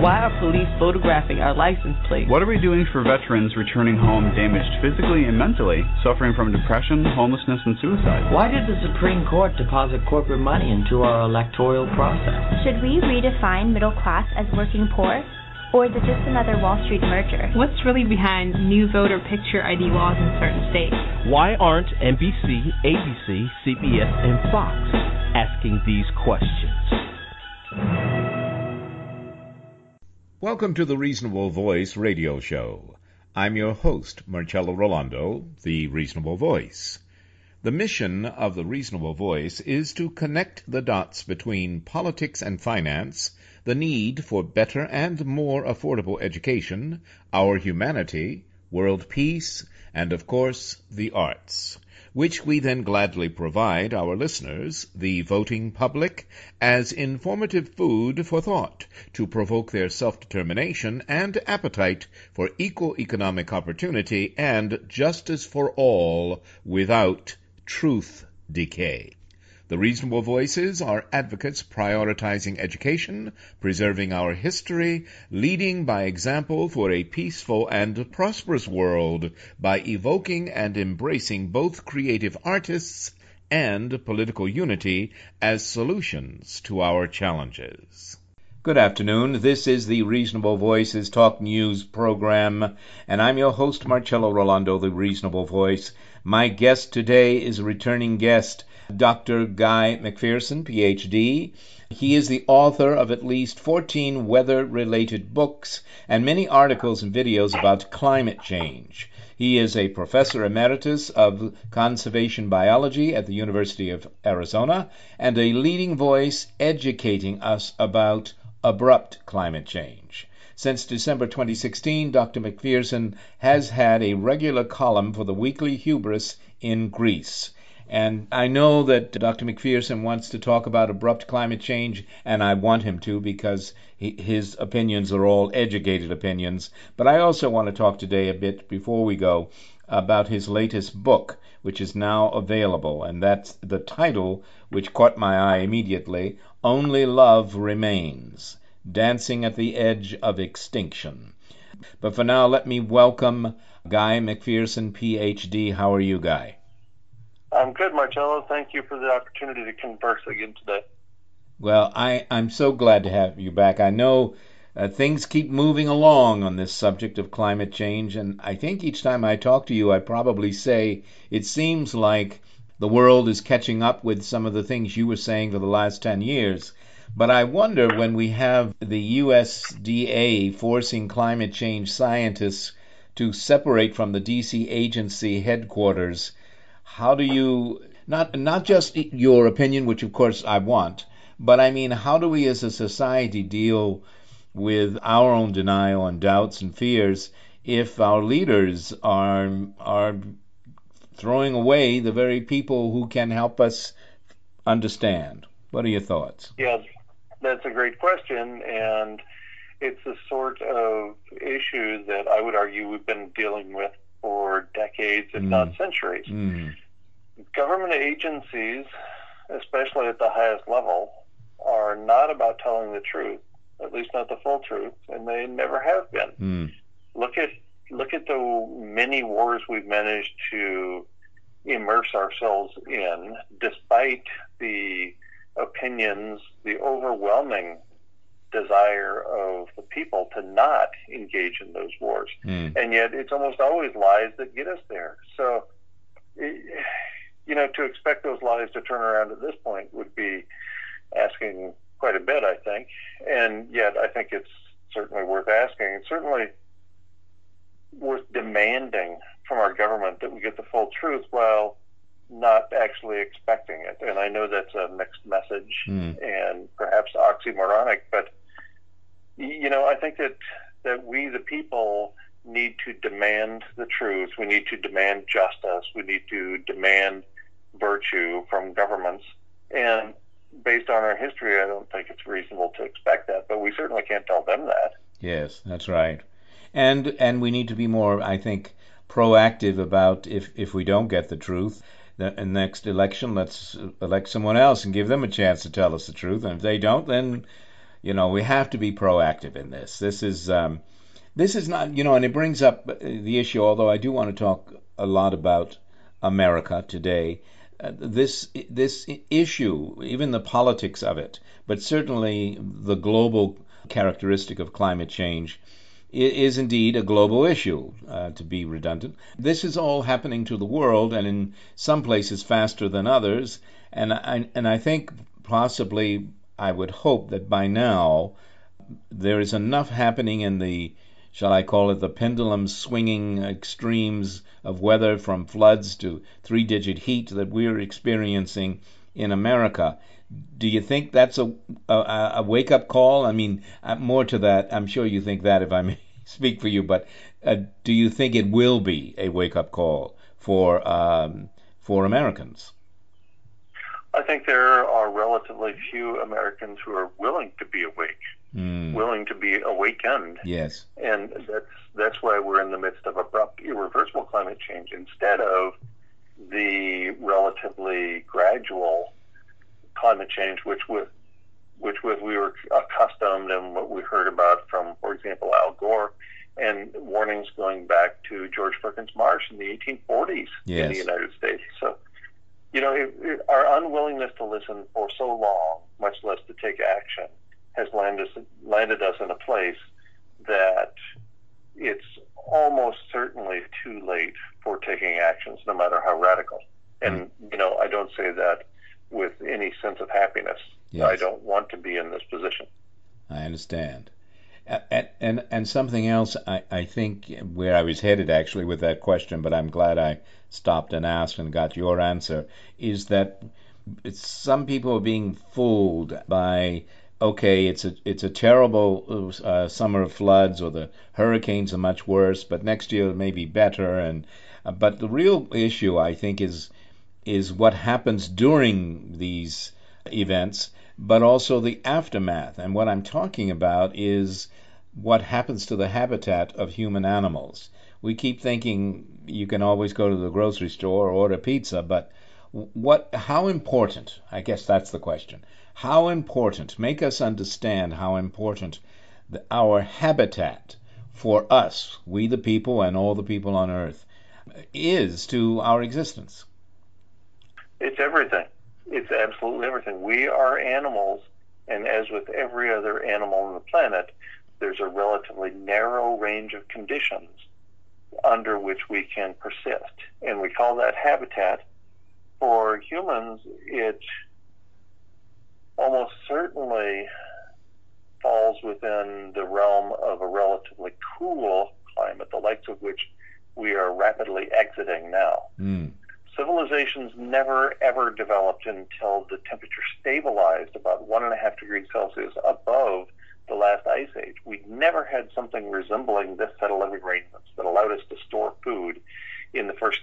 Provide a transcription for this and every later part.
Why are police photographing our license plates? What are we doing for veterans returning home damaged physically and mentally, suffering from depression, homelessness, and suicide? Why did the Supreme Court deposit corporate money into our electoral process? Should we redefine middle class as working poor? Or is it just another Wall Street merger? What's really behind new voter picture ID laws in certain states? Why aren't NBC, ABC, CBS, and Fox asking these questions? Welcome to the Reasonable Voice radio show. I'm your host, Marcello Rolando, the Reasonable Voice. The mission of the Reasonable Voice is to connect the dots between politics and finance, the need for better and more affordable education, our humanity, world peace, and, of course, the arts, which we then gladly provide our listeners, the voting public, as informative food for thought to provoke their self-determination and appetite for equal economic opportunity and justice for all without truth decay. The Reasonable Voices are advocates prioritizing education, preserving our history, leading by example for a peaceful and prosperous world by evoking and embracing both creative artists and political unity as solutions to our challenges. Good afternoon. This is the Reasonable Voices Talk News program, and I'm your host, Marcello Rolando, the Reasonable Voice. My guest today is a returning guest, Dr. Guy McPherson, Ph.D. He is the author of at least 14 weather-related books and many articles and videos about climate change. He is a professor emeritus of conservation biology at the University of Arizona and a leading voice educating us about abrupt climate change. Since December 2016, Dr. McPherson has had a regular column for the weekly Hubris in Greece. And I know that Dr. McPherson wants to talk about abrupt climate change, and I want him to because his opinions are all educated opinions. But I also want to talk today a bit, before we go, about his latest book, which is now available. And that's the title, which caught my eye immediately, Only Love Remains, Dancing at the Edge of Extinction. But for now, let me welcome Guy McPherson, Ph.D. How are you, Guy? I'm good, Marcello. Thank you for the opportunity to converse again today. Well, I'm so glad to have you back. I know things keep moving along on this subject of climate change, and I think each time I talk to you, I probably say it seems like the world is catching up with some of the things you were saying for the last 10 years. But I wonder, when we have the USDA forcing climate change scientists to separate from the D.C. agency headquarters, how do you, not just your opinion, which of course I want, but I mean, how do we as a society deal with our own denial and doubts and fears if our leaders are throwing away the very people who can help us understand? What are your thoughts? Yeah, that's a great question, and it's the sort of issue that I would argue we've been dealing with for decades, if not centuries. Government agencies, especially at the highest level, are not about telling the truth, at least not the full truth, and they never have been. Look at the many wars we've managed to immerse ourselves in, despite the opinions, the overwhelming desire of the people to not engage in those wars. And yet it's almost always lies that get us there. So, to expect those lies to turn around at this point would be asking quite a bit, I think. And yet I think it's certainly worth asking. It's certainly worth demanding from our government that we get the full truth while not actually expecting it. And I know that's a mixed message and perhaps oxymoronic, but I think that we, the people, need to demand the truth. We need to demand justice. We need to demand virtue from governments. And based on our history, I don't think it's reasonable to expect that, but we certainly can't tell them that. Yes, that's right. And we need to be more, I think, proactive about if we don't get the truth. In the next election, let's elect someone else and give them a chance to tell us the truth. And if they don't, then we have to be proactive in this. This is not, and it brings up the issue, although I do want to talk a lot about America today. This issue, even the politics of it, but certainly the global characteristic of climate change is indeed a global issue, to be redundant. This is all happening to the world, and in some places faster than others. And I think possibly, I would hope that by now there is enough happening in the, shall I call it, the pendulum swinging extremes of weather, from floods to three-digit heat, that we're experiencing in America. Do you think that's a wake-up call? I mean, more to that, I'm sure you think that, if I may speak for you, but do you think it will be a wake-up call for Americans? I think there are relatively few Americans who are willing to be awake, willing to be awakened. Yes. And that's why we're in the midst of abrupt, irreversible climate change instead of the relatively gradual climate change, which we were accustomed and what we heard about from, for example, Al Gore, and warnings going back to George Perkins Marsh in the 1840s in the United States. So, our unwillingness to listen for so long, much less to take action, has landed us in a place that it's almost certainly too late for taking actions, no matter how radical. And, I don't say that with any sense of happiness. Yes. I don't want to be in this position. I understand. And something else, I think, where I was headed actually with that question, but I'm glad I stopped and asked and got your answer, is that some people are being fooled by, okay, it's a terrible summer of floods, or the hurricanes are much worse, but next year it may be better. But the real issue, I think, is what happens during these events, but also the aftermath. And what I'm talking about is what happens to the habitat of human animals. We keep thinking you can always go to the grocery store or order pizza, but how important, I guess that's the question, how important, make us understand how important our habitat for us, we the people and all the people on Earth, is to our existence. It's everything. It's absolutely everything. We are animals, and as with every other animal on the planet, there's a relatively narrow range of conditions under which we can persist. And we call that habitat. For humans, it almost certainly falls within the realm of a relatively cool climate, the likes of which we are rapidly exiting now. Civilizations never, ever developed until the temperature stabilized about 1.5 degrees Celsius above the last ice age. We never had something resembling this set of living arrangements that allowed us to store food in the first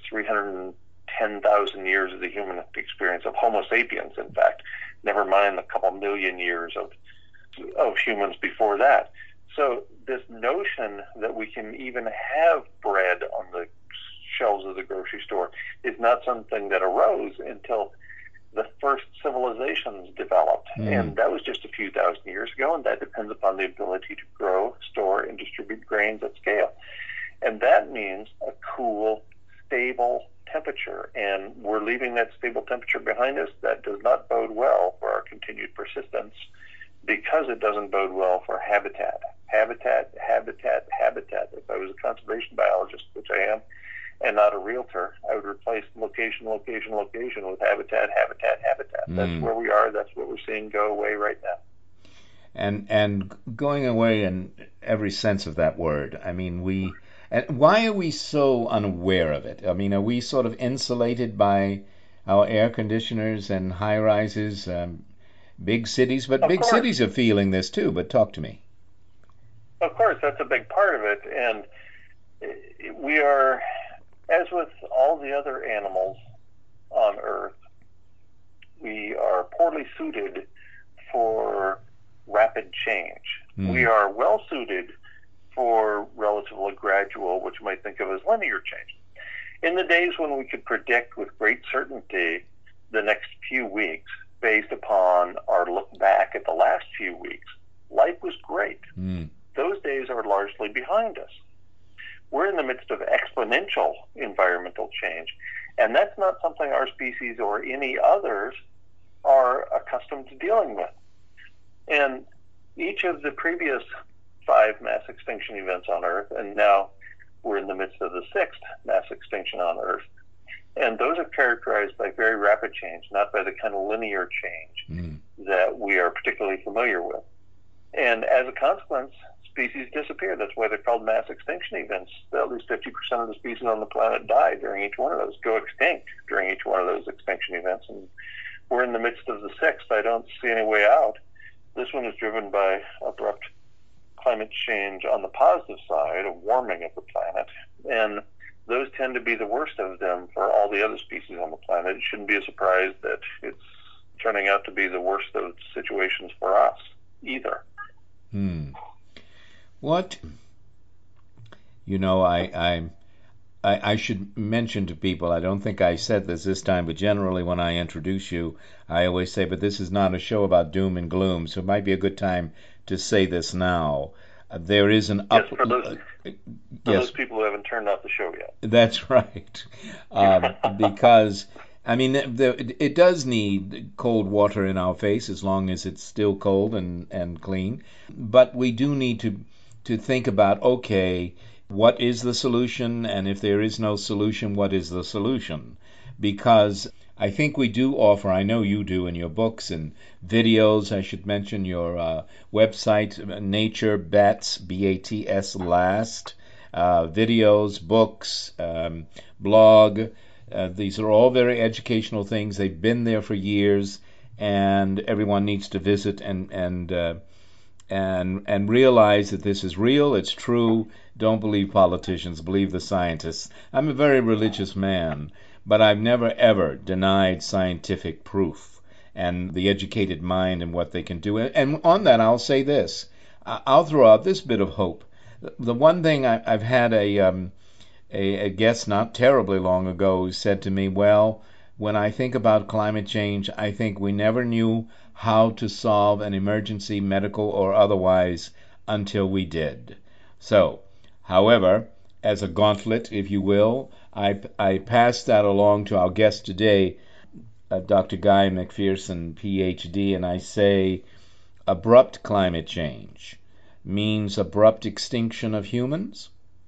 310,000 years of the human experience of Homo sapiens, in fact, never mind the couple million years of humans before that. So this notion that we can even have bread on the shelves of the grocery store is not something that arose until the first civilizations developed. And that was just a few thousand years ago, and that depends upon the ability to grow, store, and distribute grains at scale. And that means a cool, stable temperature, and we're leaving that stable temperature behind us. That does not bode well for our continued persistence, because it doesn't bode well for habitat. Habitat. If I was a conservation biologist, which I am, and not a realtor, I would replace location with habitat. That's where we are. That's what we're seeing go away right now. And going away in every sense of that word. I mean, and why are we so unaware of it? I mean, are we sort of insulated by our air conditioners and high rises, big cities? But big cities are feeling this too. But talk to me. Of course, that's a big part of it, and we are, as with all the other animals on Earth, we are poorly suited for rapid change. We are well suited for relatively gradual, what you might think of as linear change. In the days when we could predict with great certainty the next few weeks based upon our look back at the last few weeks, behind us. We're in the midst of exponential environmental change, and that's not something our species or any others are accustomed to dealing with. And each of the previous 5 mass extinction events on Earth, and now we're in the midst of the 6th mass extinction on Earth, and those are characterized by very rapid change, not by the kind of linear change that we are particularly familiar with. And as a consequence, species disappear. That's why they're called mass extinction events. At least 50% of the species on the planet die during each one of those, go extinct during each one of those extinction events. And we're in the midst of the 6th. I don't see any way out. This one is driven by abrupt climate change on the positive side, a warming of the planet. And those tend to be the worst of them for all the other species on the planet. It shouldn't be a surprise that it's turning out to be the worst of situations for us either. What? You know, I should mention to people, I don't think I said this time, but generally when I introduce you, I always say, but this is not a show about doom and gloom, so it might be a good time to say this now. There is an for those people who haven't turned off the show yet. That's right. Because, I mean, it does need cold water in our face as long as it's still cold and clean. But we do need to think about, okay, what is the solution? And if there is no solution, what is the solution? Because I think we do offer, I know you do in your books and videos, I should mention your website, Nature Bats, B-A-T-S, Last, videos, books, blog. These are all very educational things. They've been there for years, and everyone needs to visit and realize that this is real, it's true. Don't believe politicians, believe the scientists. I'm a very religious man, but I've never, ever denied scientific proof and the educated mind and what they can do. And on that, I'll say this. I'll throw out this bit of hope. The one thing I've had a guest not terribly long ago who said to me, well, when I think about climate change, I think we never knew how to solve an emergency, medical or otherwise, until we did. So, however, as a gauntlet, if you will, I pass that along to our guest today, Dr. Guy McPherson, Ph.D., and I say abrupt climate change means abrupt extinction of humans?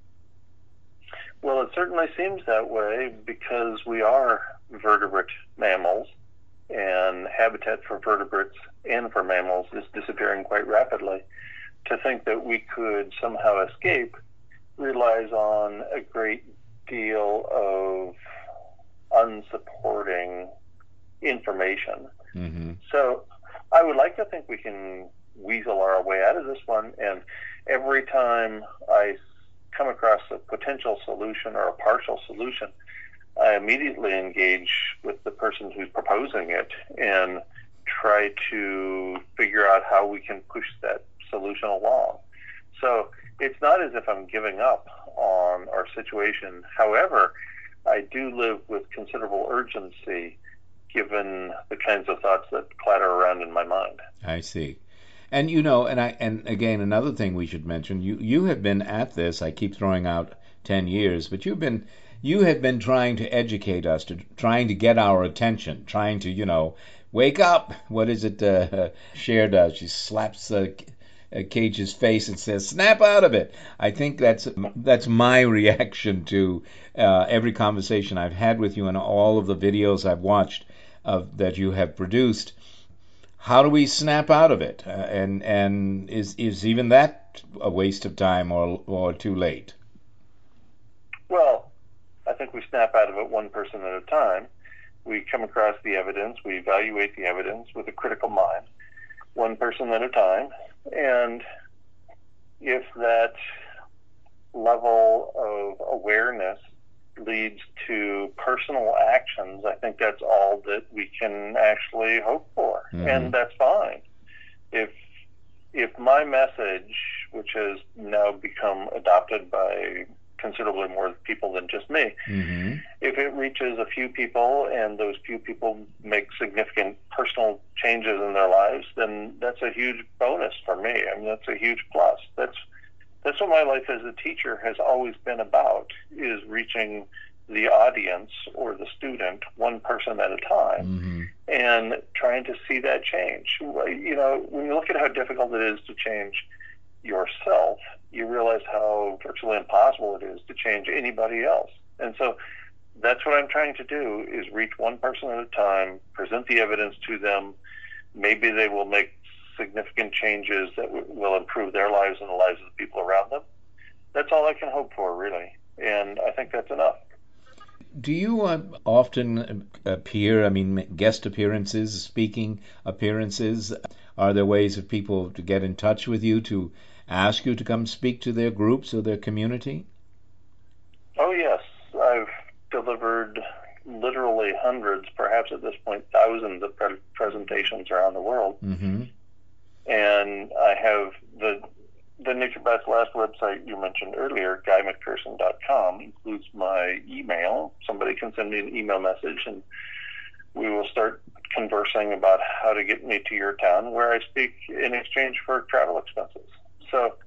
Well, it certainly seems that way because we are vertebrate mammals, and habitat for vertebrates and for mammals is disappearing quite rapidly. To think that we could somehow escape relies on a great deal of unsupporting information. So I would like to think we can weasel our way out of this one, and every time I come across a potential solution or a partial solution, I immediately engage with the person who's proposing it and try to figure out how we can push that solution along. So it's not as if I'm giving up on our situation. However, I do live with considerable urgency given the kinds of thoughts that clatter around in my mind. I see. And you know, and again, another thing we should mention, you have been at this, I keep throwing out 10 years, but you have been trying to educate us, trying to get our attention, trying to, wake up. What is it Cher does? She slaps Cage's face and says, snap out of it. I think that's my reaction to every conversation I've had with you and all of the videos I've watched that you have produced. How do we snap out of it? And is even that a waste of time or too late? Well, I think we snap out of it one person at a time. We come across the evidence, we evaluate the evidence with a critical mind, one person at a time. And if that level of awareness leads to personal actions, I think that's all that we can actually hope for. And that's fine. If my message, which has now become adopted by considerably more people than just me, if it reaches a few people and those few people make significant personal changes in their lives, then that's a huge bonus for me. I mean, that's a huge plus. That's what my life as a teacher has always been about is reaching the audience or the student one person at a time, and trying to see that change. When you look at how difficult it is to change yourself, you realize how virtually impossible it is to change anybody else. And so that's what I'm trying to do, is reach one person at a time, present the evidence to them. Maybe they will make significant changes that will improve their lives and the lives of the people around them. That's all I can hope for, really. And I think that's enough. Do you often appear, guest appearances, speaking appearances? Are there ways of people to get in touch with you to ask you to come speak to their groups or their community? Oh, yes. I've delivered literally hundreds, perhaps at this point thousands of presentations around the world. And I have the NatureBats Last website you mentioned earlier, GuyMcPherson.com, includes my email. Somebody can send me an email message, and we will start conversing about how to get me to your town, where I speak in exchange for travel expenses. So,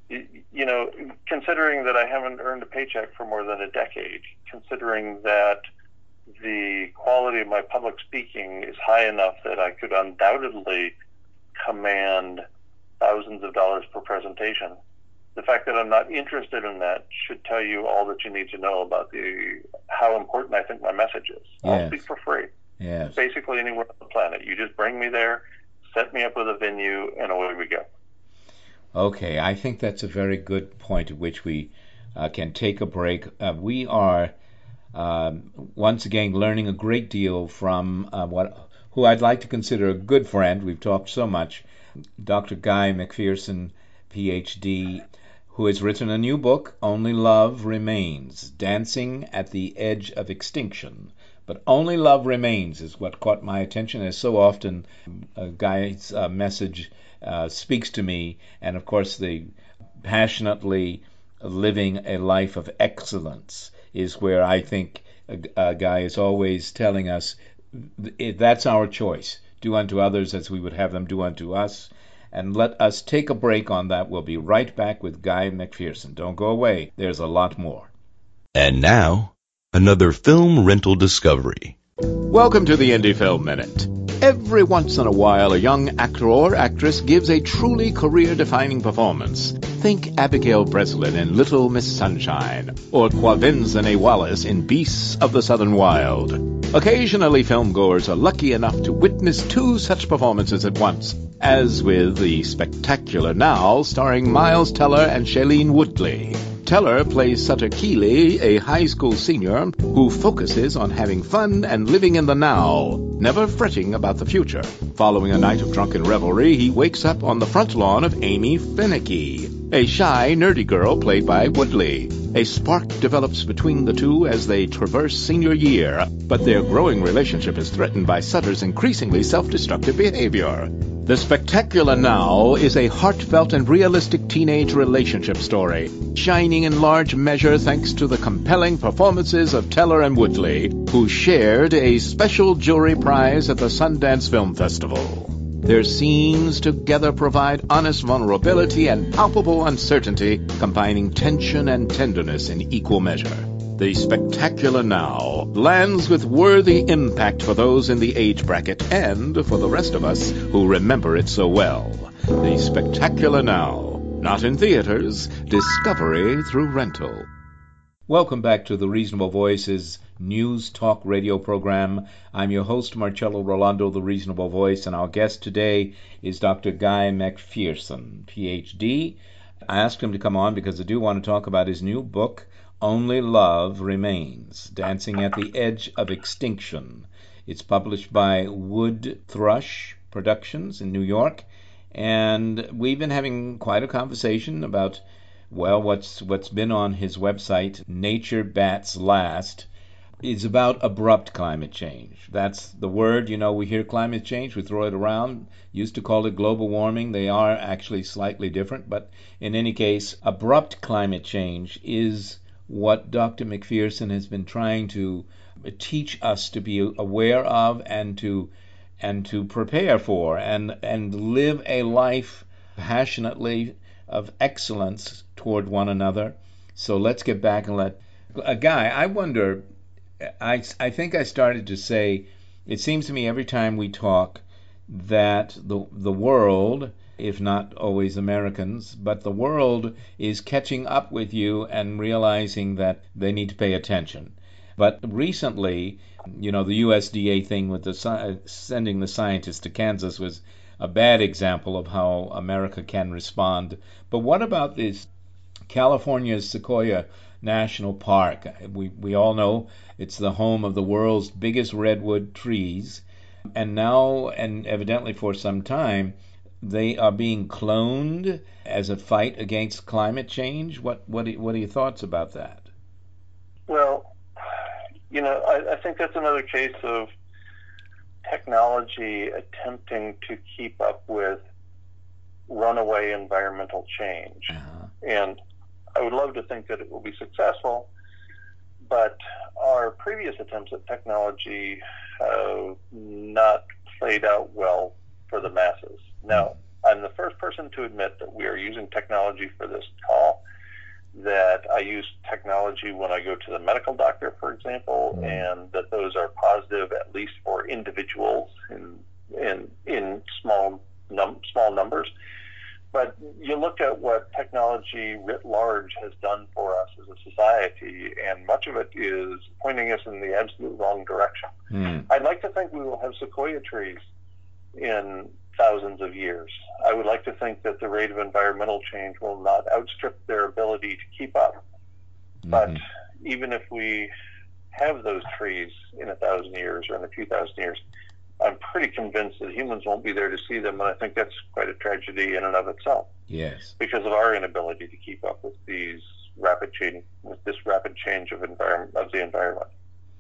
considering that I haven't earned a paycheck for more than a decade, considering that the quality of my public speaking is high enough that I could undoubtedly command thousands of dollars per presentation, the fact that I'm not interested in that should tell you all that you need to know about how important I think my message is. Yes. I'll speak for free. Yes. Basically anywhere on the planet. You just bring me there, set me up with a venue, and away we go. Okay, I think that's a very good point at which we can take a break. We are once again learning a great deal from who I'd like to consider a good friend. We've talked so much. Dr. Guy McPherson, Ph.D., who has written a new book, Only Love Remains, Dancing at the Edge of Extinction. But Only Love Remains is what caught my attention, as so often Guy's message speaks to me. And, of course, the passionately living a life of excellence is where I think Guy is always telling us that's our choice. Do unto others as we would have them do unto us. And let us take a break on that. We'll be right back with Guy McPherson. Don't go away. There's a lot more. And now, another film rental discovery. Welcome to the Indie Film Minute. Every once in a while, a young actor or actress gives a truly career-defining performance. Think Abigail Breslin in Little Miss Sunshine, or Quavinzane Wallace in Beasts of the Southern Wild. Occasionally, filmgoers are lucky enough to witness two such performances at once, as with The Spectacular Now, starring Miles Teller and Shailene Woodley. Teller plays Sutter Keeley, a high school senior who focuses on having fun and living in the now, never fretting about the future. Following a night of drunken revelry, he wakes up on the front lawn of Amy Finicky, a shy, nerdy girl played by Woodley. A spark develops between the two as they traverse senior year, but their growing relationship is threatened by Sutter's increasingly self-destructive behavior. The Spectacular Now is a heartfelt and realistic teenage relationship story, shining in large measure thanks to the compelling performances of Teller and Woodley, who shared a special jury prize at the Sundance Film Festival. Their scenes together provide honest vulnerability and palpable uncertainty, combining tension and tenderness in equal measure. The Spectacular Now lands with worthy impact for those in the age bracket and for the rest of us who remember it so well. The Spectacular Now, not in theaters, discovery through rental. Welcome back to the Reasonable Voice's News Talk radio program. I'm your host, Marcello Rolando, the Reasonable Voice, and our guest today is Dr. Guy McPherson, Ph.D. I asked him to come on because I do want to talk about his new book, Only Love Remains, Dancing at the Edge of Extinction. It's published by Wood Thrush Productions in New York, and we've been having quite a conversation about, well, what's been on his website, NatureBats Last, is about abrupt climate change. That's the word. We hear climate change, we throw it around, used to call it global warming. They are actually slightly different, but in any case, abrupt climate change is what Dr. McPherson has been trying to teach us to be aware of and to prepare for and live a life passionately of excellence toward one another. So let's get back and let Guy, I wonder, I think I started to say, it seems to me every time we talk that the world, if not always Americans, but the world is catching up with you and realizing that they need to pay attention. But recently, the USDA thing with sending the scientists to Kansas was a bad example of how America can respond. But what about this California's Sequoia National Park? We all know it's the home of the world's biggest redwood trees, and now, and evidently for some time, they are being cloned as a fight against climate change. What are your thoughts about that? Well, I think that's another case of technology attempting to keep up with runaway environmental change. And I would love to think that it will be successful, but our previous attempts at technology have not played out well for the masses. Now, I'm the first person to admit that we are using technology for this call, that I use technology when I go to the medical doctor, for example, and that those are positive, at least for individuals in small numbers. But you look at what technology writ large has done for us as a society, and much of it is pointing us in the absolute wrong direction. I'd like to think we will have sequoia trees in thousands of years. I would like to think that the rate of environmental change will not outstrip their ability to keep up. But even if we have those trees in 1,000 years or in a few thousand years, I'm pretty convinced that humans won't be there to see them, and I think that's quite a tragedy in and of itself. Yes. Because of our inability to keep up with this rapid change of the environment.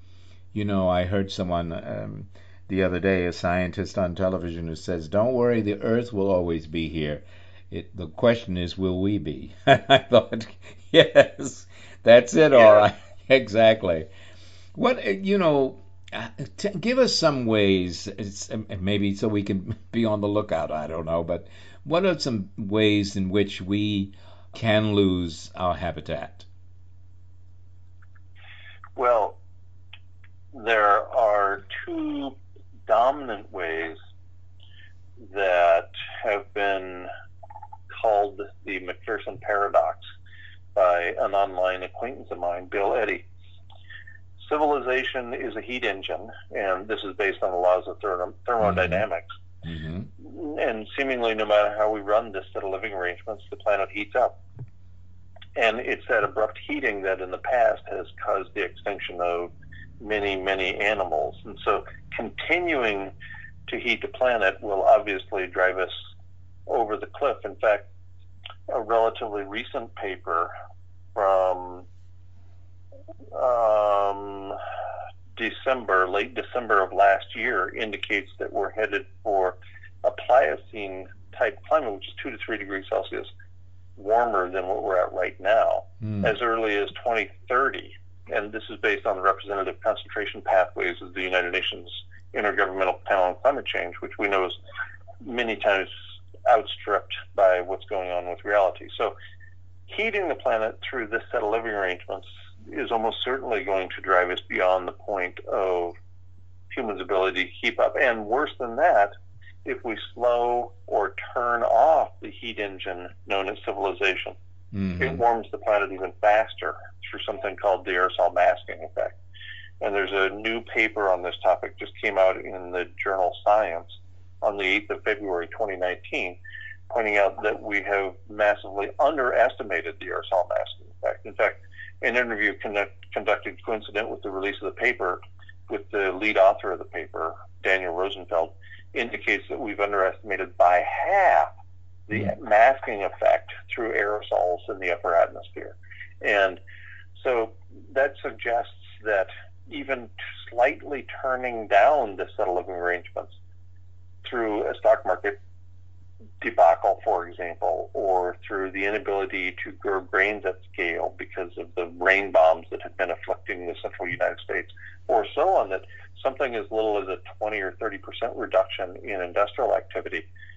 I heard someone the other day, a scientist on television, who says, "Don't worry, the Earth will always be here. The question is, will we be?" I thought, yes, that's it. Yeah. All right, exactly. What give us some ways, maybe so we can be on the lookout, I don't know, but what are some ways in which we can lose our habitat? Well, there are two dominant ways that have been called the McPherson paradox by an online acquaintance of mine, Bill Eddy. Civilization is a heat engine, and this is based on the laws of thermodynamics. And seemingly, no matter how we run this set of living arrangements, the planet heats up. And it's that abrupt heating that in the past has caused the extinction of many, many animals. And so continuing to heat the planet will obviously drive us over the cliff. In fact, a relatively recent paper from late December of last year indicates that we're headed for a Pliocene-type climate, which is 2 to 3 degrees Celsius warmer than what we're at right now, as early as 2030. And this is based on the representative concentration pathways of the United Nations Intergovernmental Panel on Climate Change, which we know is many times outstripped by what's going on with reality. So heating the planet through this set of living arrangements is almost certainly going to drive us beyond the point of humans' ability to keep up. And worse than that, if we slow or turn off the heat engine known as civilization, it warms the planet even faster through something called the aerosol masking effect. And there's a new paper on this topic just came out in the journal Science on the 8th of February 2019, pointing out that we have massively underestimated the aerosol masking effect. In fact, an interview conducted coincident with the release of the paper with the lead author of the paper, Daniel Rosenfeld, indicates that we've underestimated by half the masking effect through aerosols in the upper atmosphere. And so that suggests that even slightly turning down the set of living arrangements through a stock market debacle, for example, or through the inability to grow grains at scale because of the rain bombs that have been afflicting the central United States, or so on, that something as little as a 20 or 30% reduction in industrial activity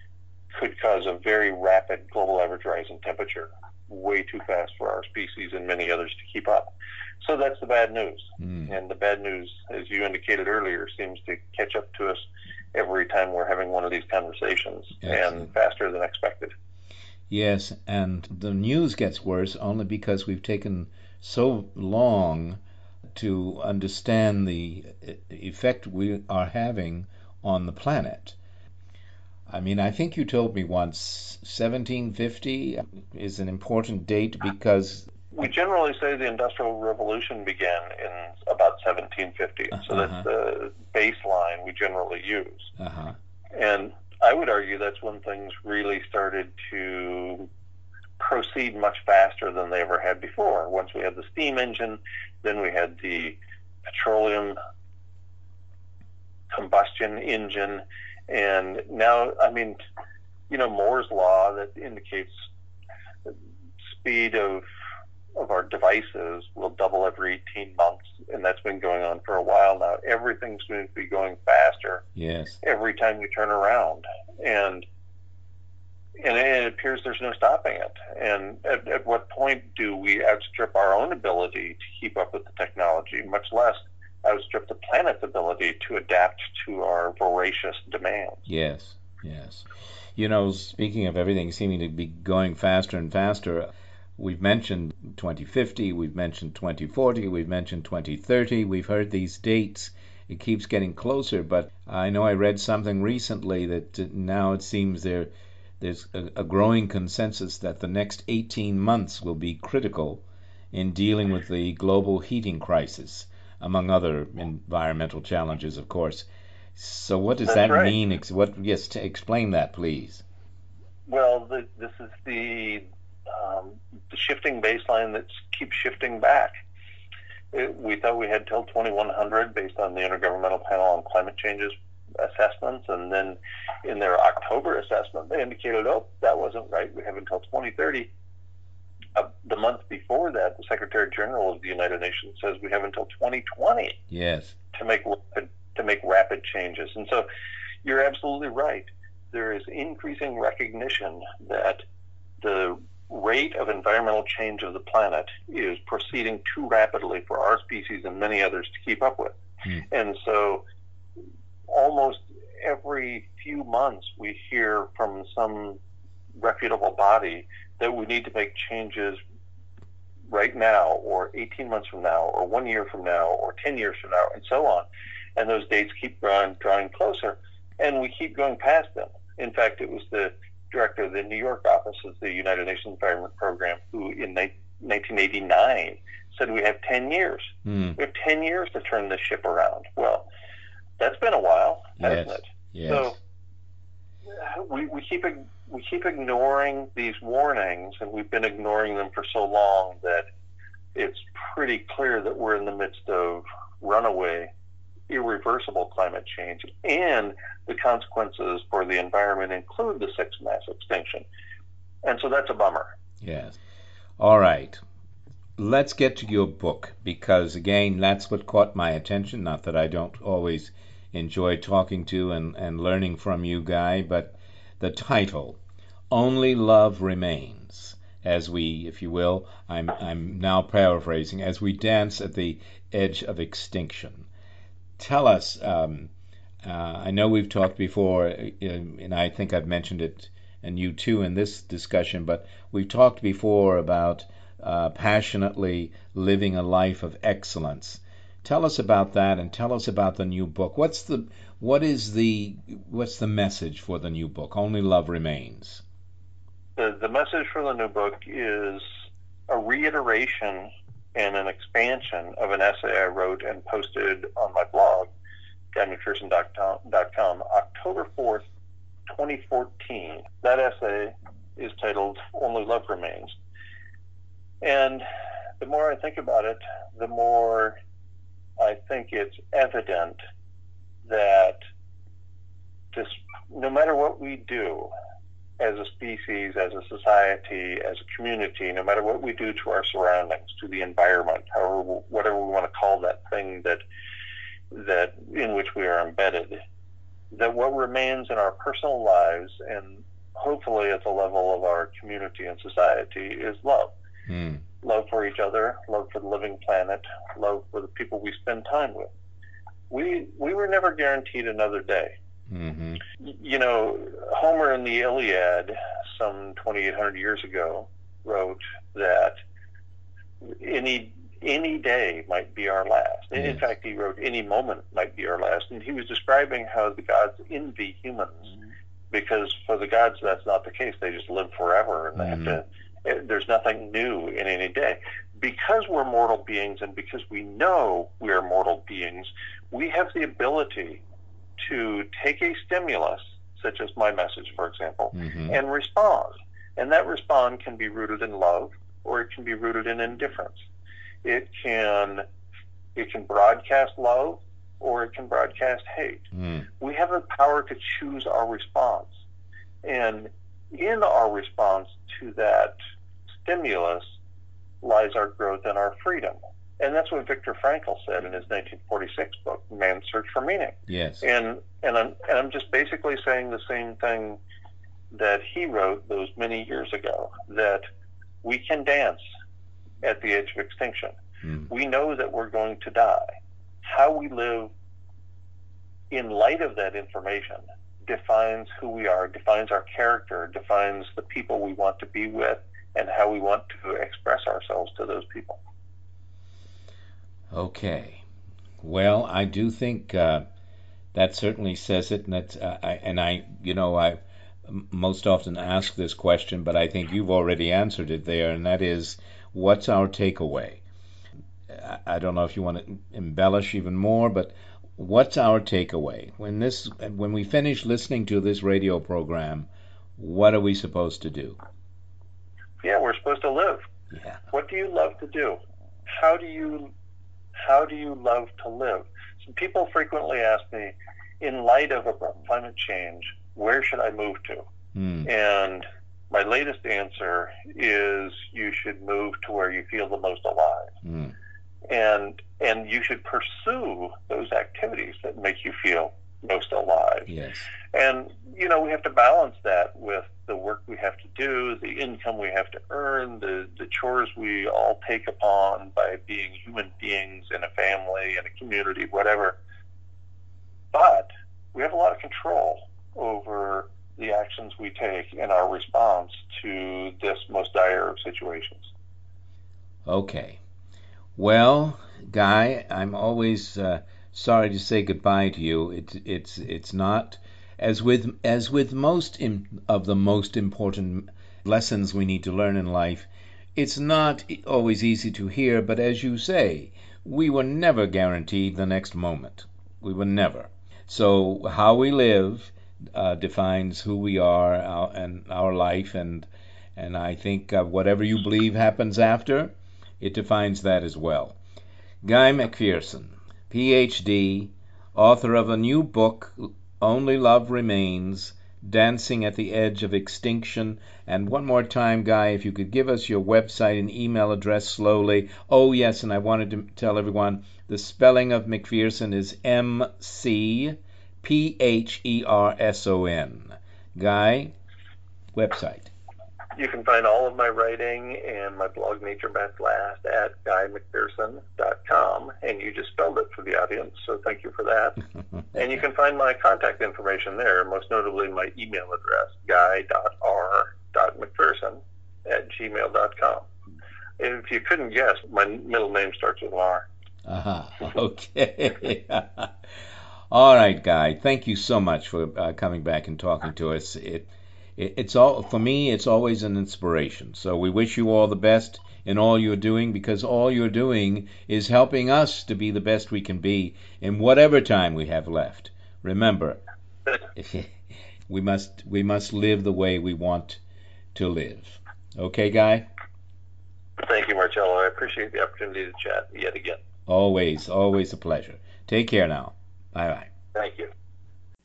could cause a very rapid global average rise in temperature, way too fast for our species and many others to keep up. So that's the bad news. And the bad news, as you indicated earlier, seems to catch up to us every time we're having one of these conversations. Excellent. And faster than expected. Yes, and the news gets worse only because we've taken so long to understand the effect we are having on the planet. I mean, I think you told me once 1750 is an important date because... We generally say the Industrial Revolution began in about 1750, so that's the baseline we generally use. And I would argue that's when things really started to proceed much faster than they ever had before. Once we had the steam engine, then we had the petroleum combustion engine, and now, I mean, you know, Moore's law that indicates the speed of our devices will double every 18 months, and that's been going on for a while now. Everything seems to be going faster every time we turn around, and it appears there's no stopping it. And at what point do we outstrip our own ability to keep up with the technology, much less outstrip the planet's ability to adapt to our voracious demands? Yes. You know, speaking of everything seeming to be going faster and faster, we've mentioned 2050, we've mentioned 2040, we've mentioned 2030, we've heard these dates. It keeps getting closer, but I know I read something recently that now it seems there's a growing consensus that the next 18 months will be critical in dealing with the global heating crisis, among other environmental challenges, of course. So what does that mean? Explain that, please. Well, this is the shifting baseline that keeps shifting back. We thought we had till 2100 based on the Intergovernmental Panel on Climate Change's assessments, and then in their October assessment they indicated, that wasn't right, we have until 2030. The month before that, the Secretary General of the United Nations says we have until 2020 to make rapid changes. And so you're absolutely right. There is increasing recognition that the rate of environmental change of the planet is proceeding too rapidly for our species and many others to keep up with. And so almost every few months we hear from some reputable body that we need to make changes right now, or 18 months from now, or 1 year from now, or 10 years from now, and so on. And those dates keep drawing closer, and we keep going past them. In fact, it was the director of the New York office of the United Nations Environment Program who in 1989 said we have 10 years. We have 10 years to turn this ship around. Well, that's been a while, hasn't it? Yes. So we keep ignoring these warnings, and we've been ignoring them for so long that it's pretty clear that we're in the midst of runaway, irreversible climate change, and the consequences for the environment include the sixth mass extinction. And so that's a bummer. Yes. All right. Let's get to your book, because, again, that's what caught my attention. Not that I don't always enjoy talking to and learning from you, Guy, but the title, Only Love Remains, as we, if you will, I'm now paraphrasing, as we dance at the edge of extinction. Tell us, I know we've talked before, and I think I've mentioned it, and you too in this discussion, but we've talked before about passionately living a life of excellence. Tell us about that, and tell us about the new book. What's the message for the new book, Only Love Remains? The message for the new book is a reiteration and an expansion of an essay I wrote and posted on my blog, GuyMcPherson.com, October 4th, 2014. That essay is titled Only Love Remains. And the more I think about it, the more I think it's evident that no matter what we do as a species, as a society, as a community, no matter what we do to our surroundings, to the environment, whatever we want to call that thing that in which we are embedded, that what remains in our personal lives and hopefully at the level of our community and society, is love. Love for each other, love for the living planet, love for the people we spend time with. We were never guaranteed another day. Mm-hmm. You know, Homer in the Iliad, some 2,800 years ago, wrote that any day might be our last. And in fact, he wrote any moment might be our last. And he was describing how the gods envy humans, because for the gods that's not the case. They just live forever, and they have to. There's nothing new in any day. Because we're mortal beings, and because we know we are mortal beings, we have the ability to take a stimulus, such as my message, for example, and respond. And that respond can be rooted in love, or it can be rooted in indifference. It can broadcast love, or it can broadcast hate. We have the power to choose our response. And in our response to that stimulus lies our growth and our freedom. And that's what Viktor Frankl said in his 1946 book, Man's Search for Meaning. Yes. And I'm just basically saying the same thing that he wrote those many years ago, that we can dance at the edge of extinction. We know that we're going to die. How we live in light of that information defines who we are, defines our character, defines the people we want to be with, and how we want to express ourselves to those people. Okay. Well, I do think that certainly says it, and that's I most often ask this question, but I think you've already answered it there, and that is, what's our takeaway? I don't know if you want to embellish even more, but what's our takeaway? When we finish listening to this radio program, what are we supposed to do? Yeah, we're supposed to live. Yeah. What do you love to do? How do you love to live? So people frequently ask me, in light of climate change, where should I move to? And my latest answer is, you should move to where you feel the most alive. And you should pursue those activities that make you feel most alive. Yes. And, we have to balance that with the work we have to do, the income we have to earn, the chores we all take upon by being human beings in a family, in a community, whatever. But we have a lot of control over the actions we take and our response to this most dire of situations. Okay. Well, Guy, I'm always sorry to say goodbye to you. It's not, as with most of the most important lessons we need to learn in life, it's not always easy to hear, but as you say, we were never guaranteed the next moment. We were never. So how we live defines who we are and our life, and I think whatever you believe happens after, it defines that as well. Guy McPherson, Ph.D., author of a new book, Only Love Remains, Dancing at the Edge of Extinction. And one more time, Guy, if you could give us your website and email address slowly. Oh, yes, and I wanted to tell everyone, the spelling of McPherson is McPherson. Guy, website. You can find all of my writing and my blog, Nature Bats Last, at GuyMcPherson.com, and you just spelled it for the audience, so thank you for that. And you can find my contact information there, most notably my email address, guy.r.mcpherson@gmail.com. If you couldn't guess, my middle name starts with an R. Okay. All right, Guy, thank you so much for coming back and talking to us. It's all, for me, it's always an inspiration. So we wish you all the best in all you're doing, because all you're doing is helping us to be the best we can be in whatever time we have left. Remember, we must live the way we want to live. Okay, Guy? Thank you, Marcello. I appreciate the opportunity to chat yet again. Always a pleasure. Take care now. Bye-bye. Thank you.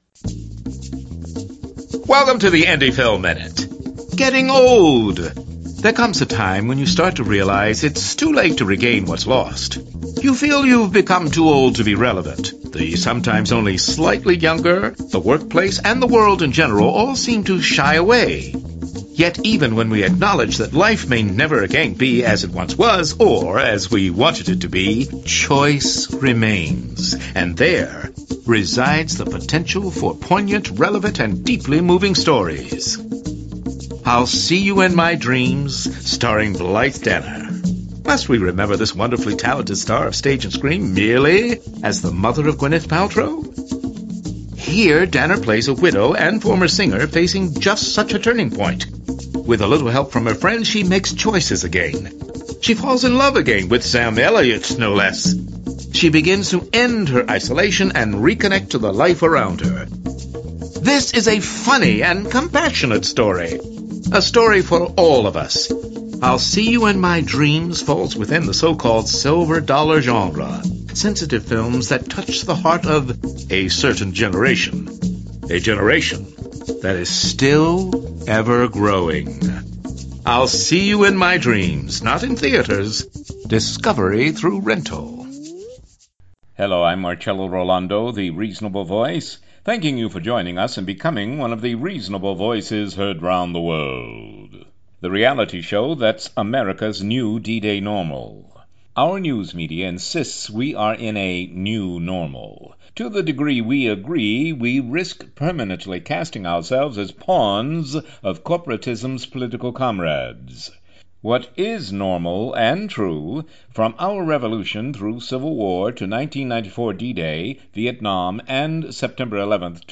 Welcome to the Indie Film Minute. Getting old. There comes a time when you start to realize it's too late to regain what's lost. You feel you've become too old to be relevant. The sometimes only slightly younger, the workplace, and the world in general all seem to shy away. Yet even when we acknowledge that life may never again be as it once was, or as we wanted it to be, choice remains. And there resides the potential for poignant, relevant, and deeply moving stories. I'll See You in My Dreams, starring Blythe Danner. Must we remember this wonderfully talented star of stage and screen merely as the mother of Gwyneth Paltrow? Here, Danner plays a widow and former singer facing just such a turning point. With a little help from her friends, she makes choices again. She falls in love again with Sam Elliott, no less. She begins to end her isolation and reconnect to the life around her. This is a funny and compassionate story. A story for all of us. I'll See You in My Dreams falls within the so-called silver dollar genre. Sensitive films that touch the heart of a certain generation. A generation that is still ever growing. I'll See You in My Dreams, not in theaters. Discovery through rental. Hello, I'm Marcello Rolando, the Reasonable Voice, thanking you for joining us and becoming one of the reasonable voices heard round the world. The reality show that's America's new D-Day normal. Our news media insists we are in a new normal. To the degree we agree, we risk permanently casting ourselves as pawns of corporatism's political comrades. What is normal and true, from our revolution through Civil War to 1994 D-Day, Vietnam, and September 11th,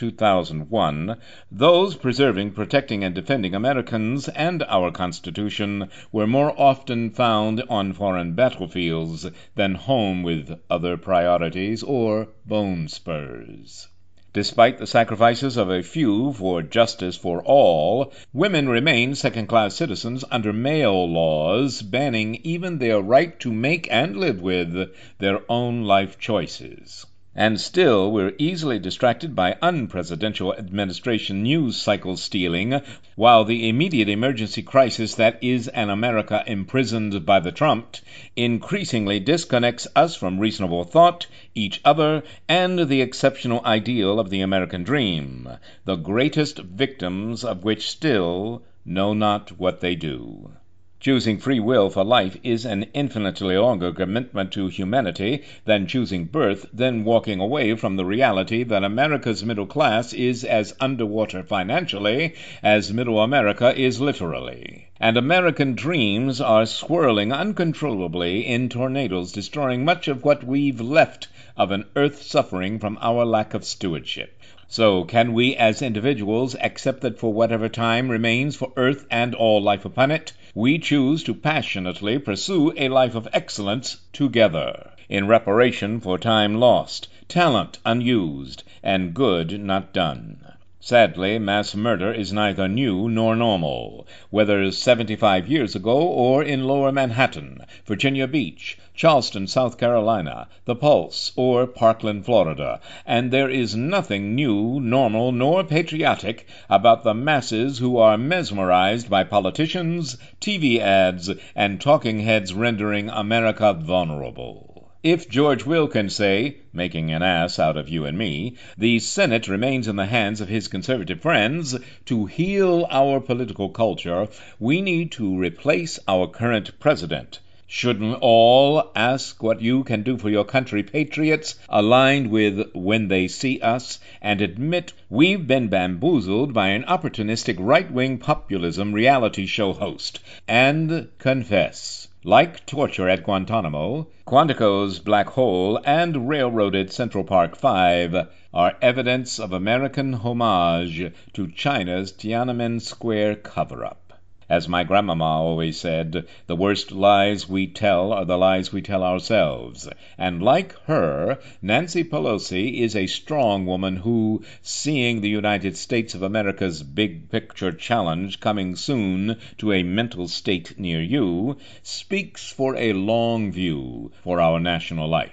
2001, those preserving, protecting, and defending Americans and our Constitution were more often found on foreign battlefields than home with other priorities or bone spurs. Despite the sacrifices of a few for justice for all, women remain second-class citizens under male laws, banning even their right to make and live with their own life choices. And still, we're easily distracted by unpresidential administration news cycle stealing, while the immediate emergency crisis that is an America imprisoned by the Trump increasingly disconnects us from reasonable thought, each other, and the exceptional ideal of the American dream, the greatest victims of which still know not what they do. Choosing free will for life is an infinitely longer commitment to humanity than choosing birth, then walking away from the reality that America's middle class is as underwater financially as middle America is literally. And American dreams are swirling uncontrollably in tornadoes, destroying much of what we've left of an earth suffering from our lack of stewardship. So can we as individuals accept that for whatever time remains for earth and all life upon it, we choose to passionately pursue a life of excellence together, in reparation for time lost, talent unused, and good not done? Sadly, mass murder is neither new nor normal, whether 75 years ago or in Lower Manhattan, Virginia Beach, Charleston, South Carolina, The Pulse, or Parkland, Florida, and there is nothing new, normal, nor patriotic about the masses who are mesmerized by politicians, TV ads, and talking heads rendering America vulnerable. If George Will can say, making an ass out of you and me, the Senate remains in the hands of his conservative friends, to heal our political culture, we need to replace our current president. Shouldn't all ask what you can do for your country, patriots, aligned with When They See Us, and admit we've been bamboozled by an opportunistic right-wing populism reality show host, and confess? Like torture at Guantanamo, Quantico's Black Hole, and railroaded Central Park 5 are evidence of American homage to China's Tiananmen Square cover-up. As my grandmama always said, the worst lies we tell are the lies we tell ourselves. And like her, Nancy Pelosi is a strong woman who, seeing the United States of America's big picture challenge coming soon to a mental state near you, speaks for a long view for our national life.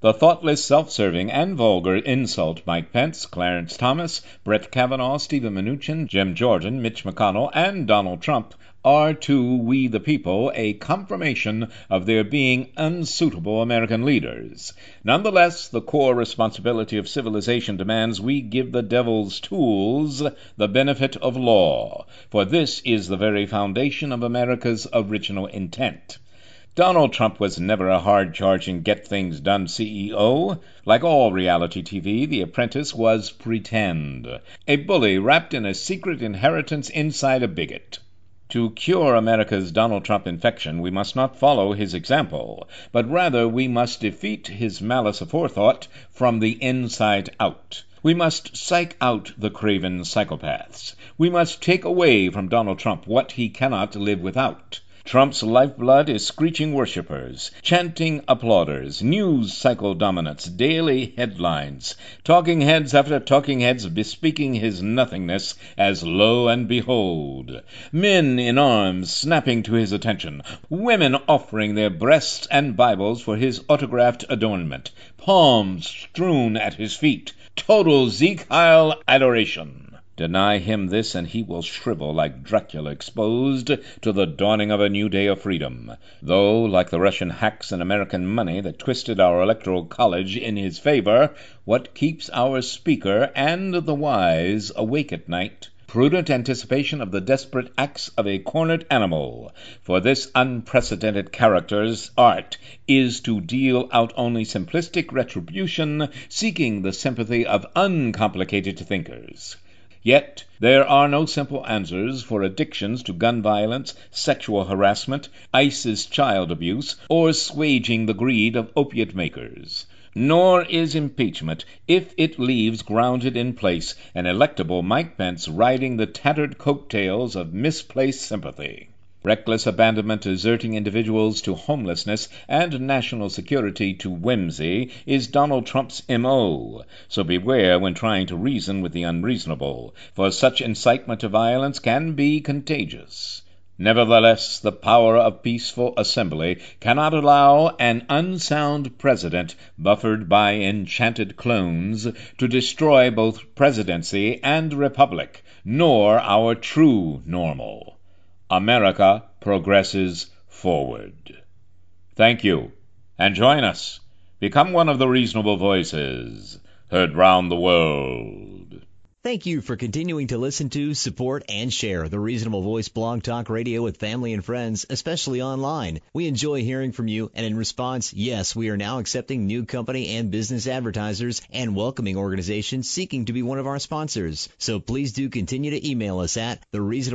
The thoughtless, self-serving, and vulgar insult Mike Pence, Clarence Thomas, Brett Kavanaugh, Stephen Mnuchin, Jim Jordan, Mitch McConnell, and Donald Trump are to we the people a confirmation of their being unsuitable American leaders. Nonetheless, the core responsibility of civilization demands we give the devil's tools the benefit of law, for this is the very foundation of America's original intent. Donald Trump was never a hard-charging, get-things-done CEO. Like all reality TV, The Apprentice was pretend, a bully wrapped in a secret inheritance inside a bigot. To cure America's Donald Trump infection, we must not follow his example, but rather we must defeat his malice aforethought from the inside out. We must psych out the craven psychopaths. We must take away from Donald Trump what he cannot live without. Trump's lifeblood is screeching worshippers, chanting applauders, news cycle dominance, daily headlines, talking heads after talking heads bespeaking his nothingness as lo and behold, men in arms snapping to his attention, women offering their breasts and Bibles for his autographed adornment, palms strewn at his feet, total Zeke Heil adoration. Deny him this, and he will shrivel like Dracula exposed to the dawning of a new day of freedom. Though, like the Russian hacks and American money that twisted our electoral college in his favor, what keeps our speaker and the wise awake at night? Prudent anticipation of the desperate acts of a cornered animal. For this unprecedented character's art is to deal out only simplistic retribution, seeking the sympathy of uncomplicated thinkers. Yet there are no simple answers for addictions to gun violence, sexual harassment, ISIS child abuse, or assuaging the greed of opiate makers. Nor is impeachment, if it leaves grounded in place an electable Mike Pence riding the tattered coattails of misplaced sympathy. Reckless abandonment deserting individuals to homelessness and national security to whimsy is Donald Trump's M.O., so beware when trying to reason with the unreasonable, for such incitement to violence can be contagious. Nevertheless, the power of peaceful assembly cannot allow an unsound president buffered by enchanted clones to destroy both presidency and republic, nor our true normal. America progresses forward. Thank you, and join us. Become one of the reasonable voices heard round the world. Thank you for continuing to listen to, support, and share the Reasonable Voice Blog Talk Radio with family and friends, especially online. We enjoy hearing from you, and in response, yes, we are now accepting new company and business advertisers and welcoming organizations seeking to be one of our sponsors. So please do continue to email us at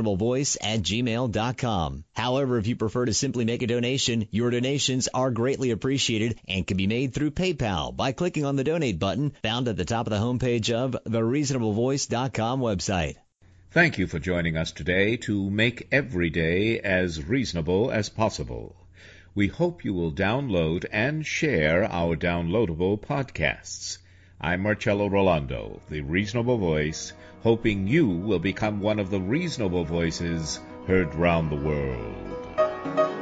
thereasonablevoice@gmail.com. However, if you prefer to simply make a donation, your donations are greatly appreciated and can be made through PayPal by clicking on the donate button found at the top of the homepage of thereasonablevoice.com website. Thank you for joining us today to make every day as reasonable as possible. We hope you will download and share our downloadable podcasts. I'm Marcello Rolando, the Reasonable Voice, hoping you will become one of the reasonable voices heard round the world.